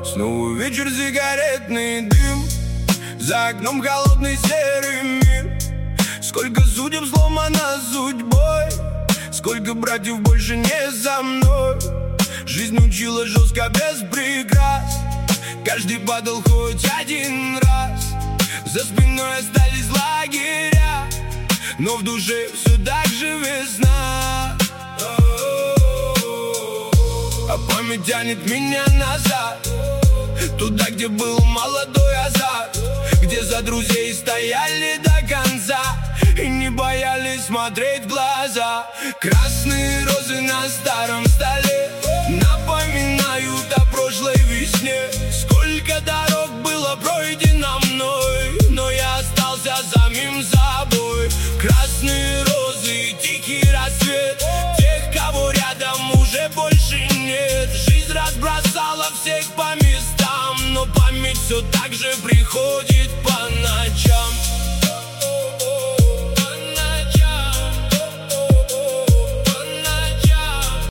Снова вечер, сигаретный дым, за окном холодный серый мир. Сколько судеб сломано судьбой, сколько братьев больше не за мной. Жизнь учила жестко без прикрас, каждый падал хоть один раз. За спиной остались лагеря, но в душе все так же весна. А память тянет меня назад, туда, где был молодой азарт, где за друзей стояли до конца и не боялись смотреть в глаза. Красные розы на старом столе напоминают о прошлой весне. Сколько дорог было пройдено мной, но я остался самим собой. Красные розы и тихий рассвет тех, кого рядом уже больше нет. Жизнь разбросала всех по местам, но память все так же приходит по ночам.